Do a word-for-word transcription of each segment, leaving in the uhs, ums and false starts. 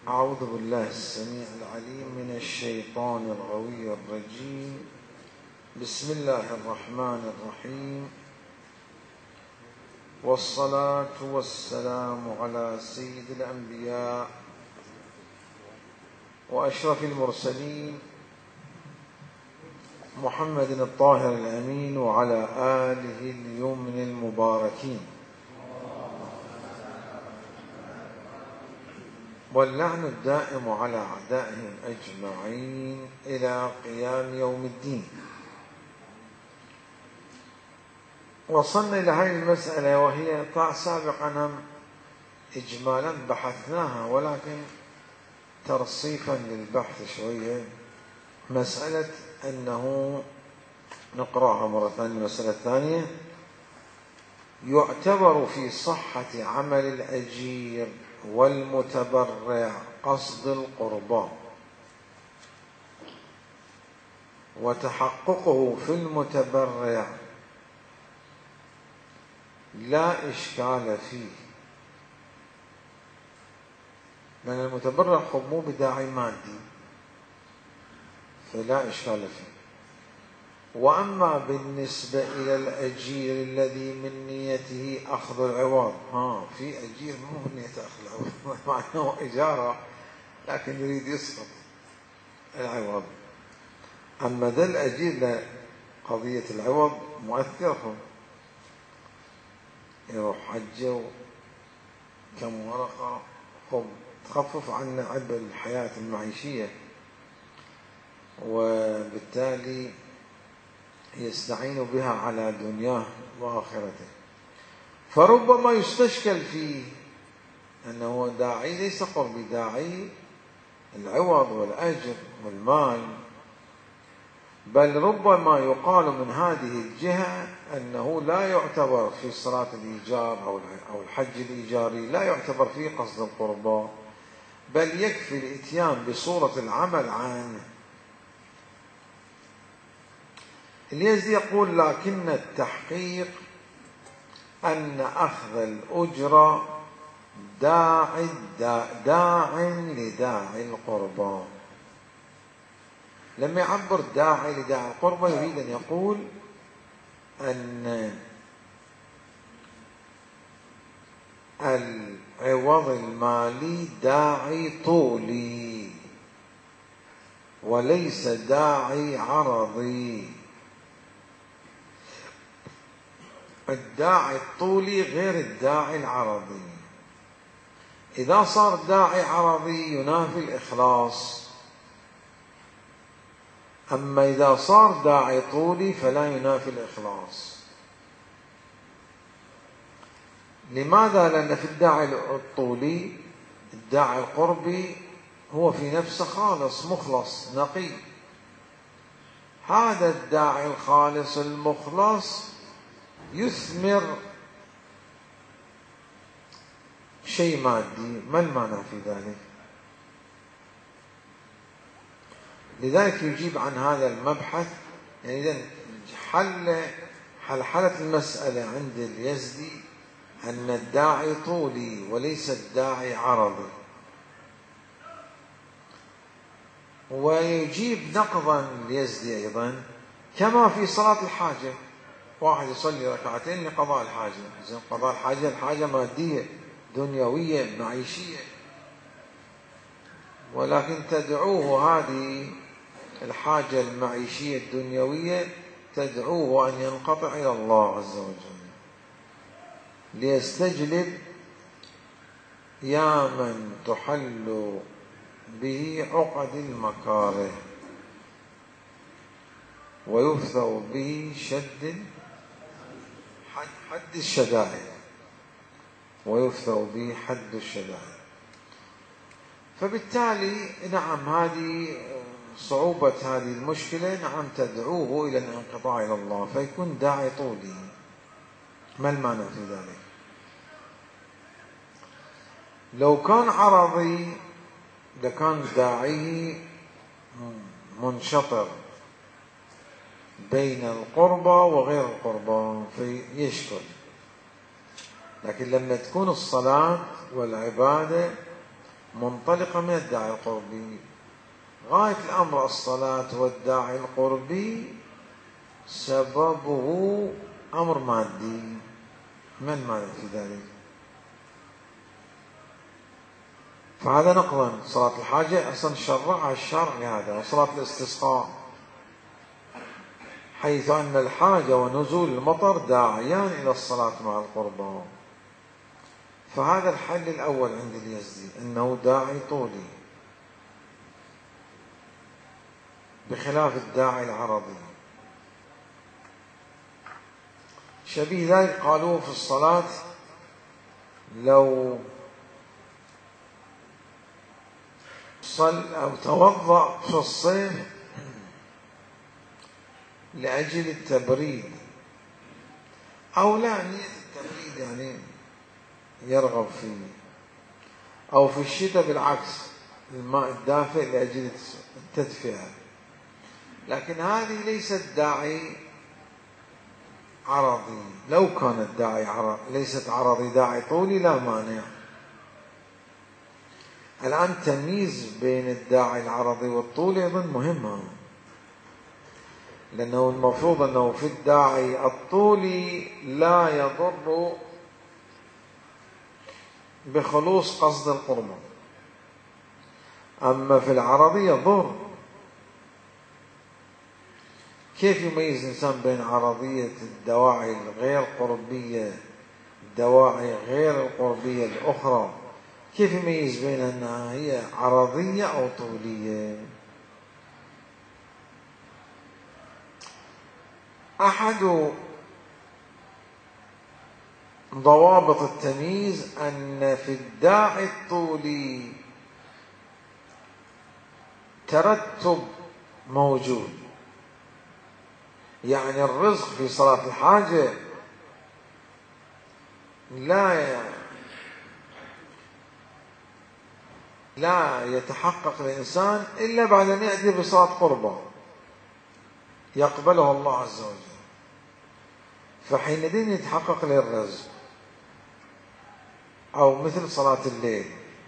أعوذ بالله السميع العليم من الشيطان الغوي الرجيم. بسم الله الرحمن الرحيم، والصلاة والسلام على سيد الأنبياء وأشرف المرسلين محمد الطاهر الأمين وعلى آله اليمن المباركين، واللعن الدائم على أعدائهم أجمعين إلى قيام يوم الدين. وصلنا إلى هذه المسألة وهي سابقا إجمالا بحثناها، ولكن ترصيفا للبحث شوية، مسألة أنه نقرأها مرة ثانية. المسألة الثانية: يعتبر في صحة عمل الأجير والمتبرع قصد القربان، وتحققه في المتبرع لا إشكال فيه، لأن المتبرع مو بداعي مادي فلا إشكال فيه. وأما بالنسبة إلى الأجير الذي من نيته أخذ العوض، ها في أجير مو من نيته أخذ العوض مع أنه إجارة لكن يريد يسقط العوض. أما ذا الأجير قضية العوض مؤثرة، يروح حجه كم ورقة خب تخفف عنا عبء الحياة المعيشية، وبالتالي يستعين بها على دنياه وآخرته. فربما يستشكل فيه أنه داعي ليس قربي، داعي العوض والأجر والمال، بل ربما يقال من هذه الجهة أنه لا يعتبر في صلاة الإيجار أو الحج الإيجاري لا يعتبر فيه قصد القربى، بل يكفي الإتيان بصورة العمل عنه. اليزدي يقول: لكن التحقيق أن أخذ الأجرة داع داع لداعي القربى. لما يعبر داعي لداعي القربى يريد أن يقول أن العوض المالي داعي طولي وليس داعي عرضي. الداعي الطولي غير الداعي العرضي. إذا صار داعي عرضي ينافي الإخلاص، أما إذا صار داعي طولي فلا ينافي الإخلاص. لماذا؟ لأن في الداعي الطولي الداعي القربي هو في نفسه خالص مخلص نقي. هذا الداعي الخالص المخلص يثمر شيء مادي، ما المعنى في ذلك؟ لذلك يجيب عن هذا المبحث. يعني إذن حل حلحلة المسألة عند اليزدي أن الداعي طولي وليس الداعي عرضي. ويجيب نقضا اليزدي أيضا كما في صلاة الحاجة، واحد يصلي ركعتين لقضاء الحاجة، زين قضاء الحاجة الحاجة مادية دنيوية معيشية، ولكن تدعوه هذه الحاجة المعيشية الدنيوية تدعوه أن ينقطع إلى الله عز وجل ليستجلب يا من تحل به عقد المكاره ويفثو به شد حد الشدائد ويفثو به حد الشدائد. فبالتالي نعم هذه صعوبة هذه المشكلة، نعم تدعوه إلى الانقطاع إلى الله فيكون داعي طولي. ما المعنى في ذلك؟ لو كان عرضي لكان داعيه منشطر بين القربى وغير القربى فيشكل، لكن لما تكون الصلاة والعبادة منطلقة من الداعي القربي. غاية الأمر الصلاة، والداعي القربي سببه أمر مادي. من مانع في ذلك؟ فهذا نقضا صلاة الحاجة أصلا شرعها الشرع لهذا، وصلاة الاستسقاء، حيث أن الحاجة ونزول المطر داعيان إلى الصلاة مع القربى. فهذا الحل الأول عند اليزدي، أنه داعي طولي بخلاف الداعي العرضي. شبيه ذلك قالوه في الصلاة، لو صل أو توضأ في الصيف لأجل التبريد، أو لا نية التبريد يعني يرغب فيه، أو في الشتاء بالعكس الماء الدافئ لأجل التدفئة، لكن هذه ليست داعي عرضي. لو كانت داعي عرضي ليست عرضي داعي طولي لا مانع. الآن تمييز بين الداعي العرضي والطولي أيضا مهمة، لأنه المفروض أنه في الداعي الطولي لا يضر بخلوص قصد القربة، أما في العرضي يضر. كيف يميز الإنسان بين عرضية الدواعي الغير قربية الدواعي غير القربية الأخرى؟ كيف يميز بين أنها هي عرضية أو طولية؟ أحد ضوابط التمييز أن في الداعي الطولي ترتب موجود، يعني الرزق في صلاة الحاجة لا لا يتحقق الإنسان إلا بعد أن يأتي بصلاة قربة يقبله الله عز وجل، فحينئذ يتحقق له الرزق. أو مثل صلاة الليل،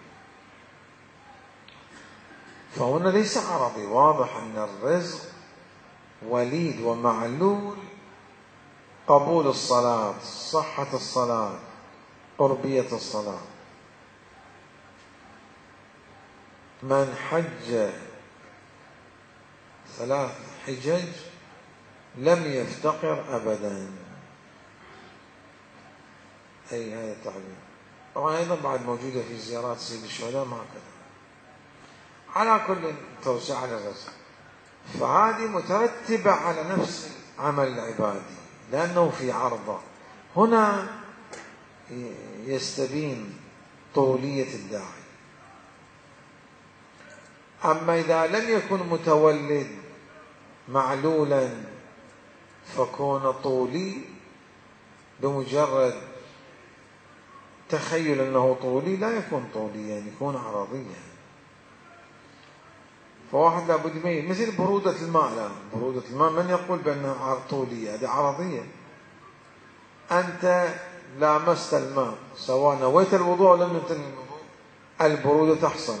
فهنا ليس عرضي، واضح أن الرزق وليد ومعلول قبول الصلاة، صحة الصلاة، قربية الصلاة. من حج ثلاث حجج لم يفتقر أبدا، أي هذا التعبير. طبعا أيضا بعد موجودة في زيارات سيد الشهداء ما كذا. على كل توسعة للرزق، فهذه مترتبة على نفس العمل العبادي لأنه في عرضة. هنا يستبين طولية الداعي. أما إذا لم يكن متولد معلولا فكون طولي بمجرد تخيل أنه طولي لا يكون طوليا، يعني يكون عرضيا. فواحد لابد يميز، مثل برودة الماء. لا، برودة الماء من يقول بأنها طولية؟ هذه عرضية. أنت لامست الماء سواء نويت الوضوء أو لم تنوي الوضوء، البرودة تحصل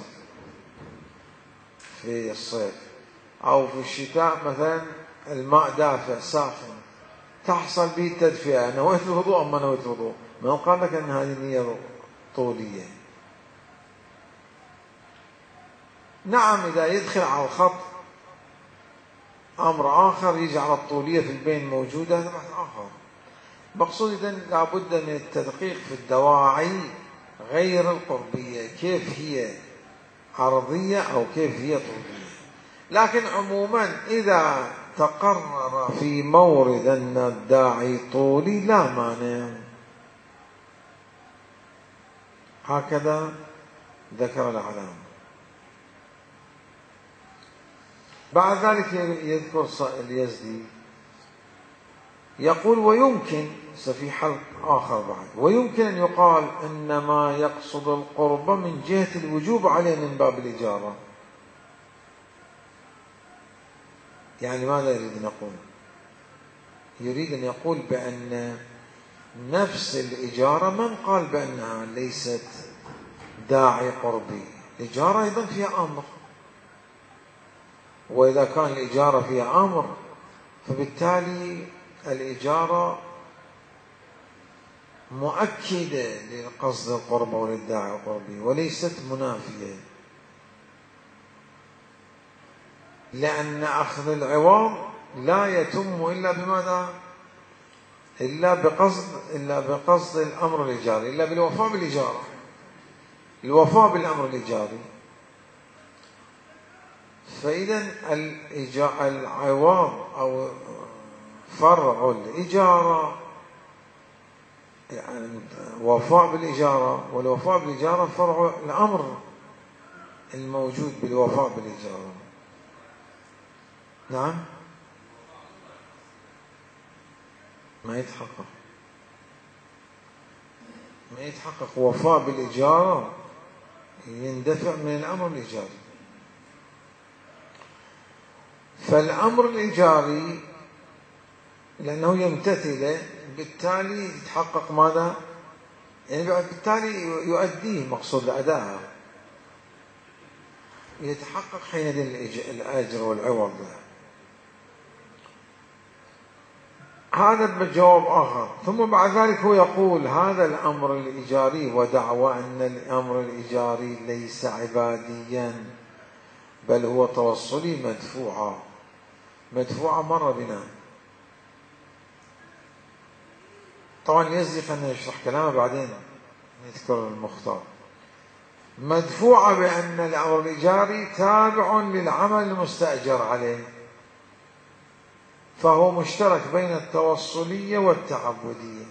في الصيف، أو في الشتاء مثلا الماء دافئ ساخن تحصل به التدفئة، نويت الوضوء أو ما نويت الوضوء. من قال لك أن هذه نية طولية؟ نعم، إذا يدخل على الخط أمر آخر يجي على الطولية في البين موجودة، هذا بحث آخر. مقصود إذن لابد من التدقيق في الدواعي غير القربية، كيف هي عرضية أو كيف هي طولية. لكن عموما إذا تقرر في مورد أن الداعي طولي لا مانع. هكذا ذكر العلامة. بعد ذلك يذكر اليزدي يقول: ويمكن في حل آخر بعد، ويمكن أن يقال إنما يقصد القرب من جهة الوجوب عليه من باب الإجارة. يعني ماذا يريد أن يقول؟ يريد أن يقول بأن نفس الإجارة من قال بأنها ليست داعي قربي، الإجارة أيضا فيها أمر، وإذا كان الإجارة فيها أمر فبالتالي الإجارة مؤكدة للقصد القربة وللداعي القربي وليست منافية، لأن أخذ العوض لا يتم إلا بماذا؟ إلا بقصد إلا بقصد الأمر الإيجاري، إلا بالوفاء بالإجارة، الوفاء بالأمر الإيجاري. فإذا العوض أو فرع الإجارة يعني وفاء بالإجارة، والوفاء بالإجارة فرع الأمر الموجود بالوفاء بالإجارة. نعم، ما يتحقق ما يتحقق وفاء بالإجارة، يندفع من الأمر الإيجاري. فالأمر الإيجاري لأنه يمتثل بالتالي يتحقق ماذا؟ يعني بالتالي يؤديه مقصود الأداء، يتحقق حينئذ الأجر والعوض. هذا بجواب آخر. ثم بعد ذلك هو يقول هذا الأمر الإيجاري ودعوى أن الأمر الإيجاري ليس عباديا بل هو توصلي مدفوعا. مدفوعا مر بنا، طبعا يزي خلينا نشرح كلامه بعدين نذكر المختار. مدفوعة بأن الأمر الإيجاري تابع للعمل المستأجر عليه، فهو مشترك بين التوصلية والتعبدية.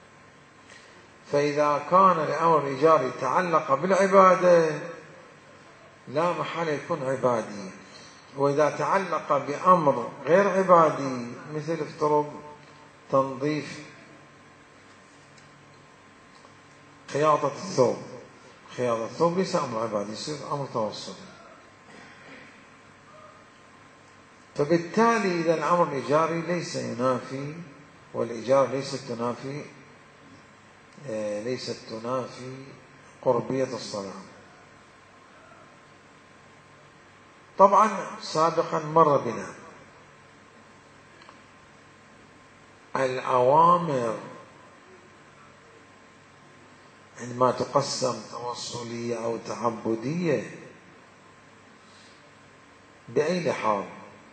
فإذا كان الأمر الإيجاري تعلق بالعبادة لا محالة يكون عبادي، وإذا تعلق بأمر غير عبادي مثل افترض تنظيف خياطة الثوب، خياطة الثوب ليس أمر عبادي، يصير أمر توصلي. فبالتالي إذا الأمر الإيجاري ليس ينافي، والإيجار ليست تنافي ليست تنافي قربية الصلاة. طبعا سابقا مر بنا الأوامر عندما تقسم توصلية أو تعبدية بأي لحاظ،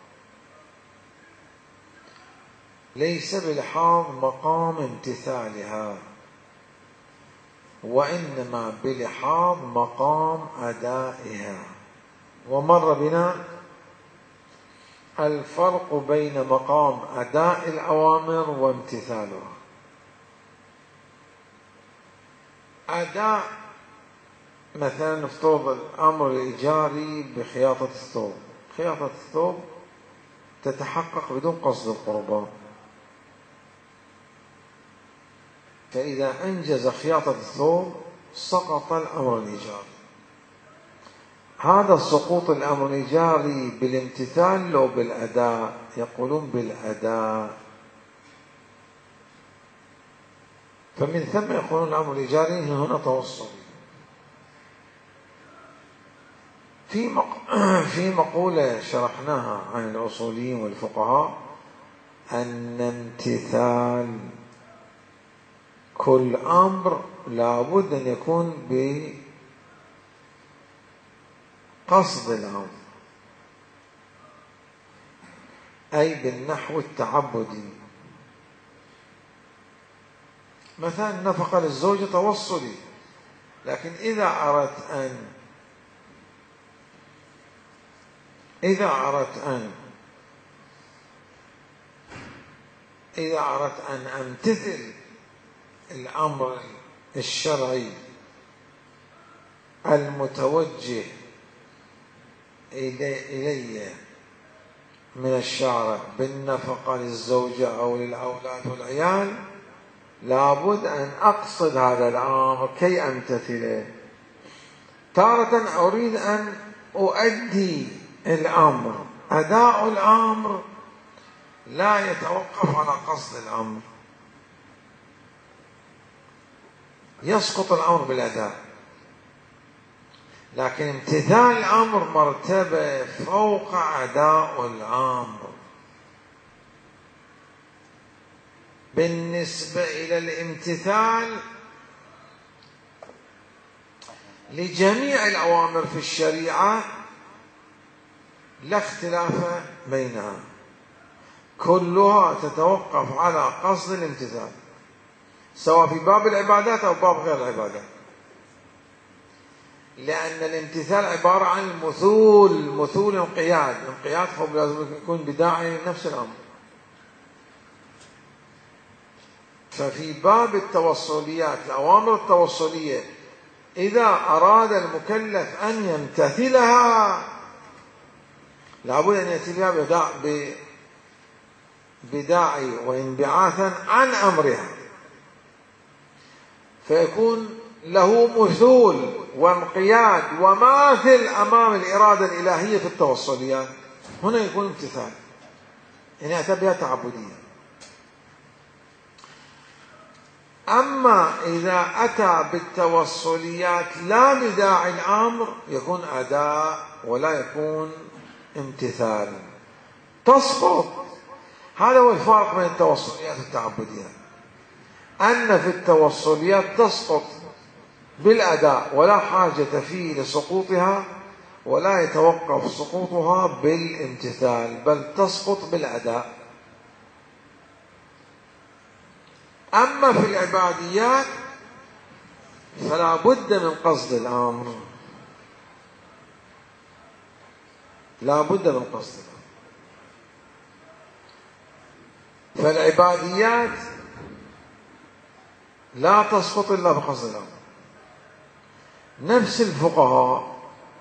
ليس بلحاظ مقام امتثالها، وإنما بلحاظ مقام أدائها. ومر بنا الفرق بين مقام أداء الأوامر وامتثالها. أداء مثلا نفترض الأمر الإيجاري بخياطة الثوب، خياطة الثوب تتحقق بدون قصد القربان، فإذا أنجز خياطة الثوب سقط الأمر الإيجاري. هذا سقوط الأمر الإيجاري بالامتثال أو بالأداء؟ يقولون بالأداء. فمن ثم يقولون الأمر الإيجاري هنا توصلي. في مق... في مقولة شرحناها عن الأصوليين والفقهاء أن امتثال كل أمر لابد أن يكون بقصد الأمر، أي بالنحو التعبدي. مثلا نفقة للزوجة توصلي، لكن إذا أردت أن إذا أردت أن إذا أردت أن أمتثل الأمر الشرعي المتوجه إلي من الشارع بالنفقة للزوجة أو للأولاد والعيال، لابد أن أقصد هذا الأمر كي أمتثله. تارة أريد أن أؤدي الأمر، أداء الأمر لا يتوقف على قصد الأمر، يسقط الأمر بالأداء. لكن امتثال الأمر مرتبة فوق أداء الأمر. بالنسبة إلى الامتثال لجميع الأوامر في الشريعة لا اختلاف بينها، كلها تتوقف على قصد الامتثال، سواء في باب العبادات أو باب غير العبادات، لأن الامتثال عبارة عن المثول، مثول انقياد، انقياد فهو لازم يكون بداعي نفس الأمر. ففي باب التوصليات، الأوامر التوصلية، إذا أراد المكلف أن يمتثلها لابد أن يأتي بها بداعي وانبعاثا عن أمرها، فيكون له مثول وانقياد وماثل أمام الإرادة الإلهية في التوصليات. هنا يكون امتثال، يعني أتى بها تعبدية. أما إذا أتى بالتوصليات لا بداعي الأمر يكون أداء ولا يكون امتثال، تسقط. هذا هو الفرق بين التوصليات والتعبديات، أن في التوصليات تسقط بالأداء ولا حاجة فيه لسقوطها، ولا يتوقف سقوطها بالامتثال، بل تسقط بالأداء. أما في العباديات فلا بد من قصد الأمر، لا بد من قصد الأمر. فالعباديات لا تسقط إلا بقصد الأمر. نفس الفقهاء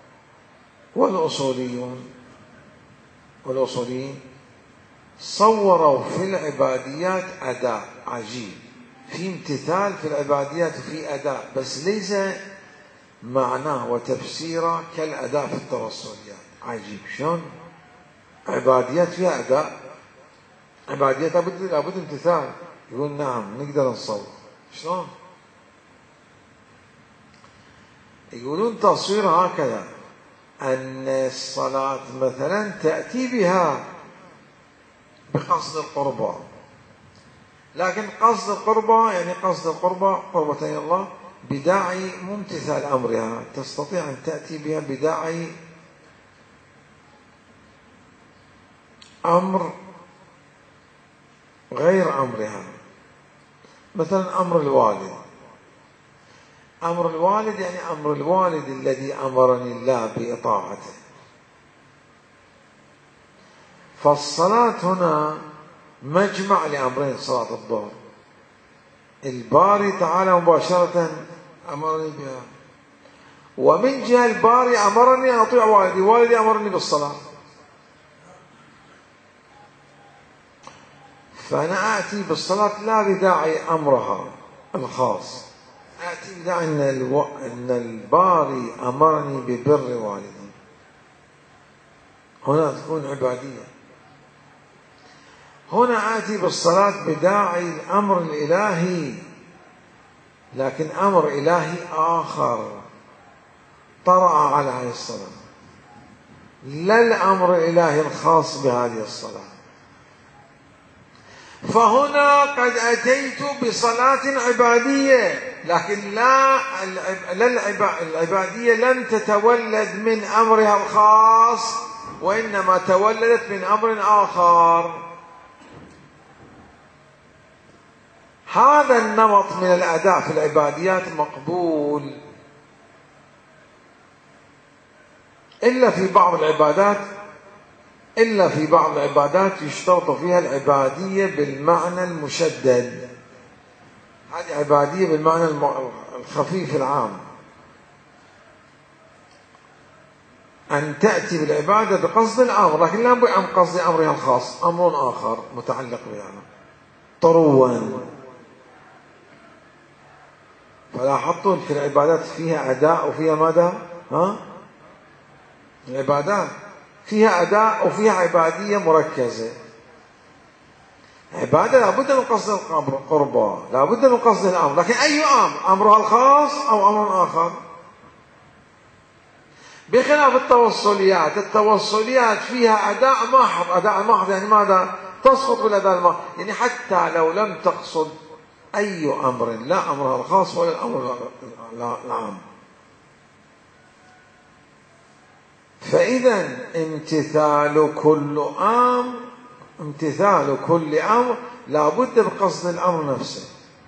والأصوليون والأصوليين صوروا في العباديات أداء عجيب، في امتثال في العباديات وفي أداء، بس ليس معناه وتفسيره كالأداء في التوصليات. عجيب شلون عباديات فيها أداء، عباديات لابد لابد امتثال. يقول نعم نقدر نصور. شلون؟ يقولون تصوير هكذا، أن الصلاة مثلا تأتي بها بقصد القربى، لكن قصد القربى يعني قصد القربى قربتي الله بداعي ممتثال أمرها، تستطيع أن تأتي بها بداعي أمر غير أمرها. مثلا أمر الوالد، أمر الوالد يعني أمر الوالد الذي أمرني الله بإطاعته. فالصلاة هنا مجمع لأمرين، صلاة الظهر الباري تعالى مباشرة أمرني بها، ومن جهة الباري أمرني أن أطيع والدي، والدي أمرني بالصلاة. فأنا آتي بالصلاة لا بداعي أمرها الخاص، آتي بداعي أن, الو... أن الباري أمرني ببر والدي. هنا تكون عبادية. هنا آتي بالصلاة بداعي الأمر الإلهي، لكن أمر إلهي آخر طرأ على هذه الصلاة، لا الأمر الإلهي الخاص بهذه الصلاة. فهنا قد أتيت بصلاة عبادية، لكن لا العبادية لم تتولد من أمرها الخاص، وإنما تولدت من أمر آخر. هذا النمط من الأداء في العباديات مقبول، إلا في بعض العبادات إلا في بعض العبادات يشترط فيها العبادية بالمعنى المشدد. هذه عبادية بالمعنى الخفيف العام، أن تأتي بالعبادة بقصد الأمر، لكن لا بعم قصد أمرها الخاص، أمر آخر متعلق بالأمر طروا. فلاحظتوا في العبادات فيها أداء وفيها ماذا؟ ها؟ العبادات فيها أداء وفيها عبادية مركزة. عبادة لابد من قصد القربى، لابد من قصد الأمر، لكن أي أمر؟ أمرها الخاص أو أمر آخر؟ بخلاف التوصليات، التوصليات فيها أداء محض. أداء محض يعني ماذا؟ تسقط بالأداء المحض، يعني حتى لو لم تقصد أي أمر، لا أمرها الخاص ولا الأمر العام. فإذا امتثال كل أمر امتثال كل أمر لا بد بقصد الأمر نفسه.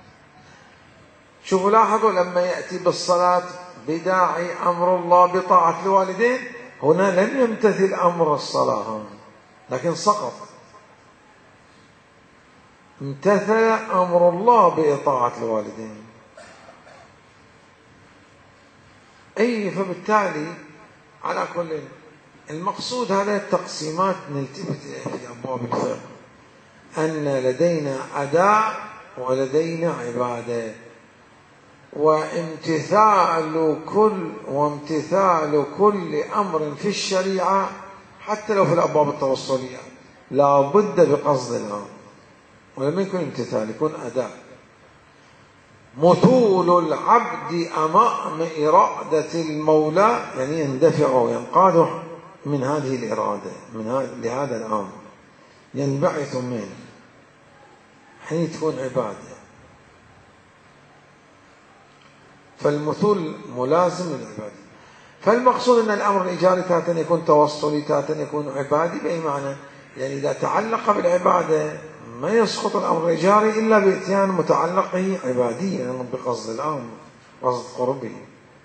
شوفوا لاحظوا لما يأتي بالصلاة بداعي أمر الله بطاعة الوالدين، هنا لم يمتثل أمر الصلاة لكن سقط، امتثل أمر الله بإطاعة الوالدين. أي فبالتالي على كل المقصود هذه التقسيمات نلتفت في أبواب الفقه، أن لدينا أداء ولدينا عبادة، وامتثال كل وامتثال كل أمر في الشريعة حتى لو في الأبواب التوصلية لا بد بقصد الأمر، ولما يكون امتثال يكون أداء. مثول العبد أمام إرادة المولى يعني يندفع وينقاد من هذه الإرادة، من لهذا الأمر ينبعث منه حين تكون عبادة. فالمثول ملازم للعبادة. فالمقصود أن الأمر الإيجاري تارة يكون توصلي تارة يكون عبادي، بأي معنى؟ يعني إذا تعلق بالعبادة ما يسقط الأمر الإيجاري إلا بإتيان متعلقه عباديا يعني بقصد الأمر، قصد قربه.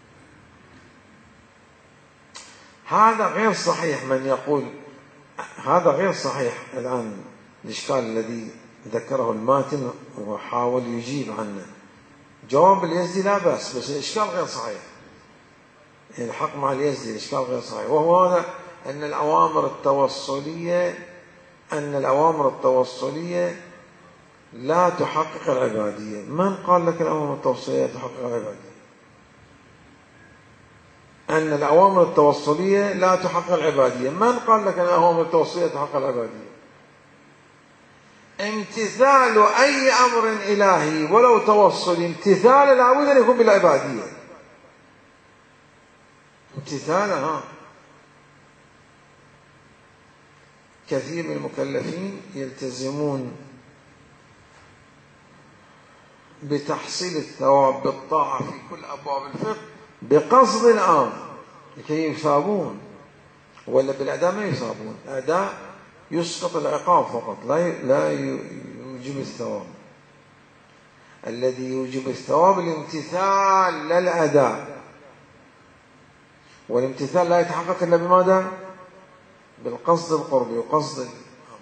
هذا غير صحيح. من يقول هذا غير صحيح الآن الإشكال الذي ذكره الماتن وحاول يجيب عنه، جواب اليزدي لا بأس، بس الإشكال غير صحيح، يعني الحق مع اليزدي الإشكال غير صحيح، وهو هذا أن الأوامر التوصلية أن الأوامر التوصلية لا تحقق العبادية. من قال لك الأوامر التوصلية تحقق العبادية؟ أن الأوامر التوصلية لا تحقق العبادية، من قال لك أن الأوامر التوصلية تحقق العبادية؟ امتثال أي أمر إلهي ولو توصل امتثال لابد أن يكون بالعبادية. امتثالها كثير من المكلفين يلتزمون بتحصيل الثواب بالطاعة في كل أبواب الفقه بقصد الأمر لكي يثابون، ولا بالأداء ما يثابون. الأداء يسقط العقاب فقط، لا لا يوجب الثواب. الذي يوجب الثواب الامتثال للأداء، والامتثال لا يتحقق إلا بماذا؟ بالقصد القربي وقصد الأمر.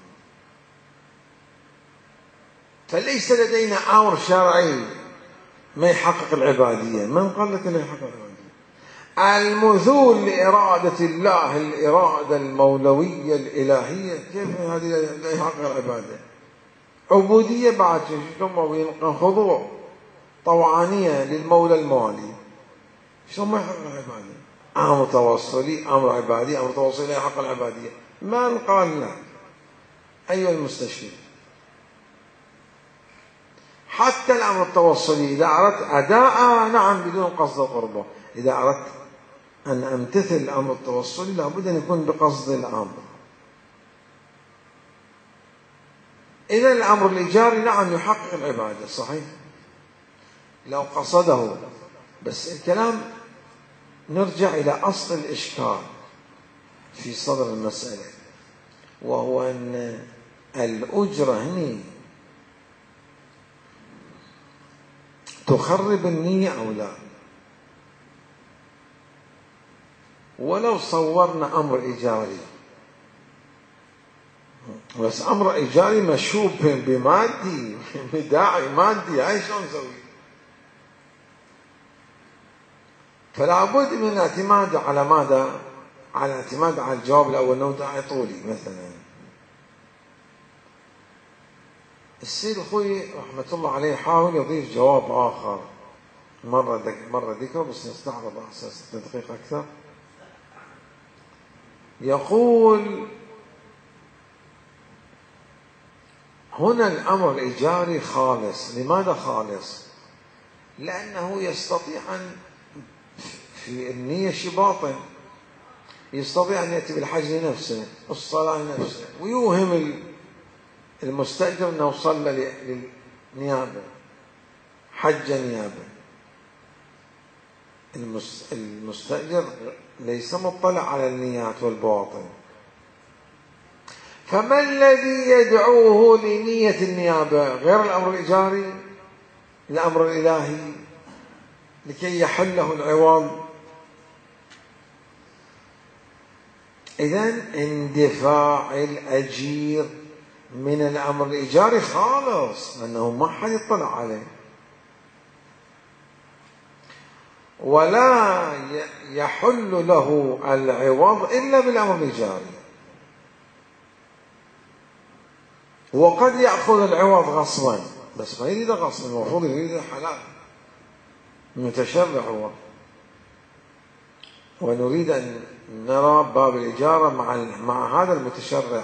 فليس لدينا أمر شرعي ما يحقق العبادية. من قال لك لا يحقق العبادية؟ المثول لإرادة الله، الإرادة المولوية الإلهية، كيف هذه لا يحقق العبادة؟ عبودية بعد ثم خضوع طوعانية للمولى المالي، شو ما يحقق العبادة؟ أمر توصلي أمر عبادي، أمر توصلي لا يحقق العبادية. من قال لا؟ أيها المستشفي، حتى الأمر التوصلي إذا أردت أداء نعم بدون قصد القربة، إذا أردت أن أمتثل الأمر التوصلي لابد أن يكون بقصد الأمر. إذا الأمر الإيجاري نعم يحقق العبادة صحيح لو قصده، بس الكلام نرجع إلى أصل الإشكال في صدر المسألة، وهو أن الأجرة هنا تخرب النية أو لا. ولو صورنا أمر إيجاري، بس أمر إيجاري مشوب بمادي بداعي مادي، هاي شلون نسوي؟ فلا بد من الاعتماد على ماذا؟ على الاعتماد على الجواب الأول أنه داعي طولي. مثلا السيد أخوي رحمة الله عليه حاول يضيف جواب آخر، مرة ذك مرة ذكره بس نستعرض على أساس التدقيق أكثر. يقول هنا الأمر الإيجاري خالص. لماذا خالص؟ لأنه يستطيع أن في النية شيء باطن، يستطيع أن يأتي بالحج لنفسه، الصلاة لنفسه، ويوهم المستأجر أنه صلى للنيابة، حج نيابة. المستأجر ليس مطلع على النيات والبواطن. فما الذي يدعوه لنية النيابة غير الأمر الإيجاري، الأمر الإلهي لكي يحله العوض؟ إذن اندفاع الأجير من الأمر الإيجاري خالص، أنه ما حد يطلع عليه، ولا يحل له العوض إلا بالأمر الإيجاري. وقد يأخذ العوض غصبا، بس ما يريد غصبا، المفروض يريد حلال متشرع هو. ونريد أن نرى باب الإجارة مع مع هذا المتشرع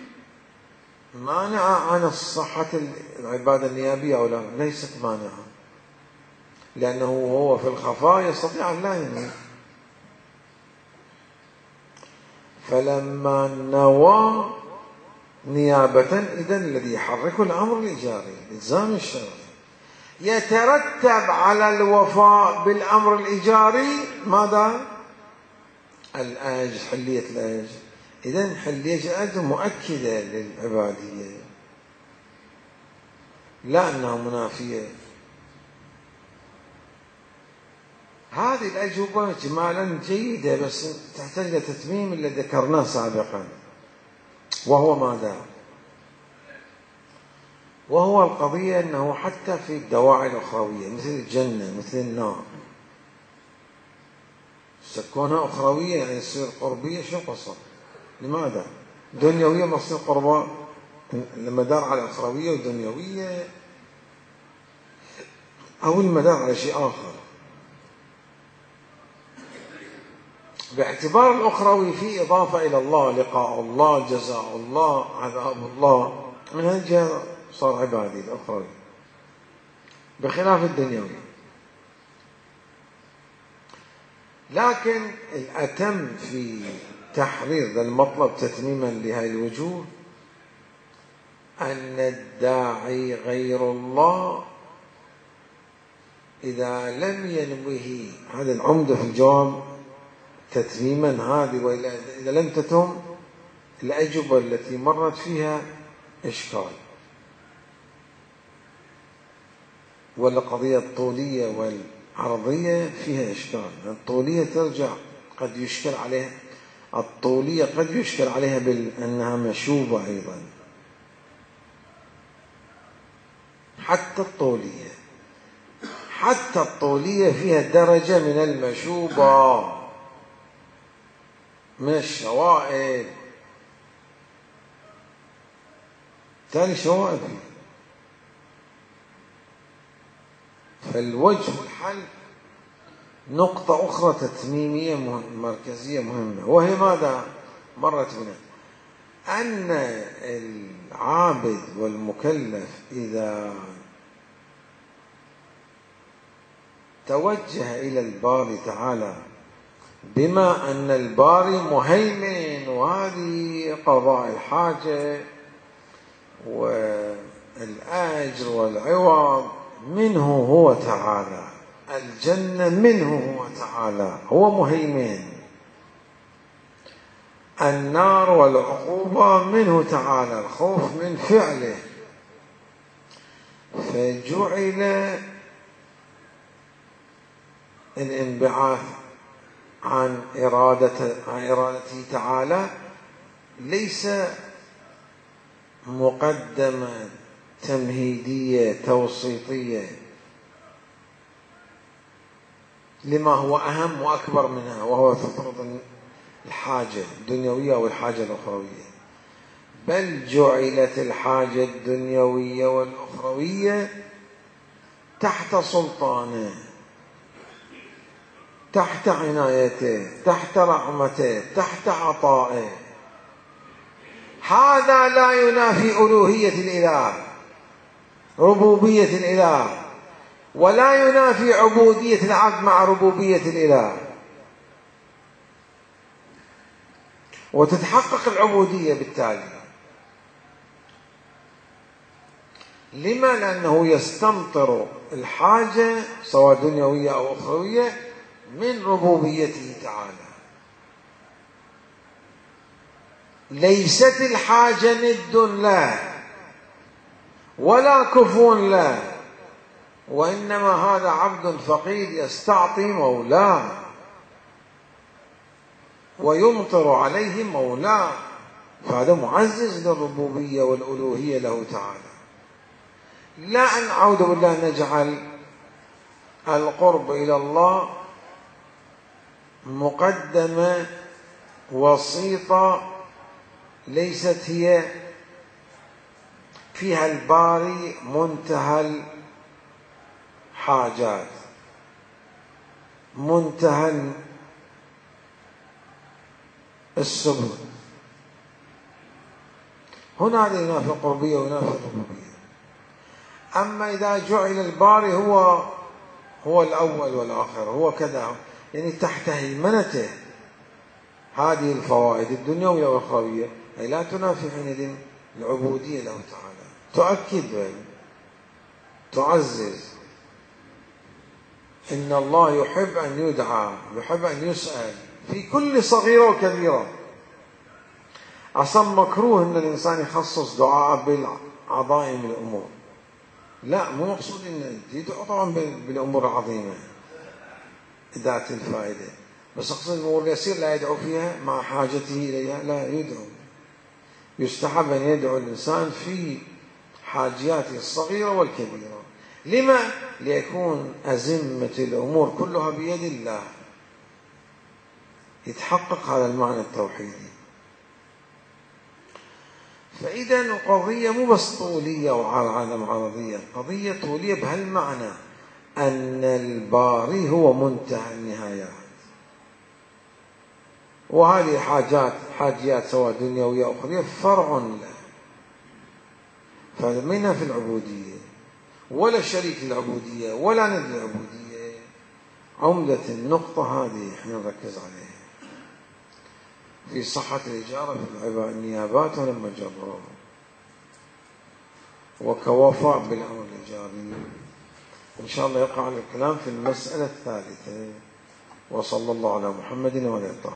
مانعة عن صحة العبادة النيابية أو لا؟ ليست مانعة، لأنه هو في الخفاء يستطيع أن لا ينوي. فلما نوى نيابة، إذن الذي يحركه الأمر الإيجاري، الإلزام الشرعي. يترتب على الوفاء بالأمر الإيجاري ماذا؟ الأجر، حلية الأجر. إذن حلية الأجر مؤكدة للعبادية، لا أنها منافية. هذه الأجوبة إجمالا جيدة، بس تحتاج إلى تتميم اللي ذكرناه سابقا، وهو ماذا؟ وهو القضية أنه حتى في الدواعي الأخروية مثل الجنة مثل النار، تكونها أخروية يعني تصير قربية، شو قصة؟ لماذا؟ دنيوية ما تصير قربة، المدار على أخروية ودنيوية، أو المدار على شيء آخر. باعتبار الأخروي في إضافة إلى الله، لقاء الله، جزاء الله، عذاب الله، من هالجهة صار عبادي الأخروي، بخلاف الدنيوي. لكن الأتم في تحرير ذا المطلب تتميما لهذه الوجوه أن الداعي غير الله إذا لم ينوه، هذا العمدة في الجواب تتميما هذه، وإذا لم تتم الأجوبة التي مرت فيها إشكال، ولا قضية الطولية والعرضية فيها إشكال. الطولية ترجع قد يشكل عليها، الطولية قد يشكل عليها بأنها مشوبة أيضا، حتى الطولية حتى الطولية فيها درجة من المشوبة، من الشوائب، ثاني شوائب فيه. فالوجه الحل نقطة أخرى تتميمية مركزية مهمة، وهي ماذا مرت بنا؟ أن العابد والمكلف إذا توجه إلى الباري تعالى، بما أن الباري مهيمن، وهذه قضاء الحاجة والأجر والعوض منه هو تعالى، الجنة منه هو تعالى، هو مهيمن، النار والعقوبة منه تعالى، الخوف من فعله. فجعل الانبعاث عن إرادة عن إرادته تعالى ليس مقدمة تمهيدية توسيطية لما هو أهم وأكبر منها، وهو تفرض الحاجة الدنيوية والحاجة الأخروية، بل جعلت الحاجة الدنيوية والأخروية تحت سلطانه، تحت عنايته، تحت رحمته، تحت عطائه. هذا لا ينافي ألوهية الإله، ربوبية الإله، ولا ينافي عبودية العبد مع ربوبية الإله. وتتحقق العبودية بالتالي. لما؟ لأنه يستمطر الحاجة سواء دنيوية أو أخروية من ربوبيته تعالى. ليست الحاجة ند له ولا كفو له، وإنما هذا عبد فقير يستعطي مولاه ويمطر عليه مولاه، فهذا معزز للربوبية والألوهية له تعالى. لا أن أعوذ بالله نجعل القرب إلى الله مقدمة وسيطة ليست هي فيها الباري منتهى الحاجات، منتهى السبل. هنا ينافي القربية وينافي الربوبية. أما إذا جعل الباري هو هو الأول والآخر، هو كذا، يعني تحت هيمنته هذه الفوائد الدنيوية والأخروية، أي لا تنافي حينئذ العبودية له تعالى، تؤكد تعزز. إن الله يحب أن يدعى، يحب أن يسأل في كل صغيرة وكبيرة. أصلا مكروه أن الإنسان يخصص دعاء بالعظائم الأمور، لا، مو مقصود أن يدعو طبعا بالأمور العظيمة ذات الفائدة، بس أقصد الأمور اليسير لا يدعو فيها مع حاجته إليها، لا يدعو. يستحب أن يدعو الإنسان في حاجياته الصغيرة والكبيرة. لما؟ ليكون أزمة الأمور كلها بيد الله، يتحقق هذا المعنى التوحيدي. فإذا القضية مو بس طولية وعدم عرضية، قضية طولية بهالمعنى أن الباري هو منتهى النهايات، وهذه حاجات حاجيات سواء دنيوية أو أخرى فرع له، فمنها في العبودية ولا شريك للعبودية ولا ند للعبودية. عمدة النقطة هذه احنا نركز عليها في صحة الإجارة في النيابات ولما جروا وكوفاء بالأمر الإيجاري. إن شاء الله يقع الكلام في المسألة الثالثة. وصلى الله على محمد وعلى آله.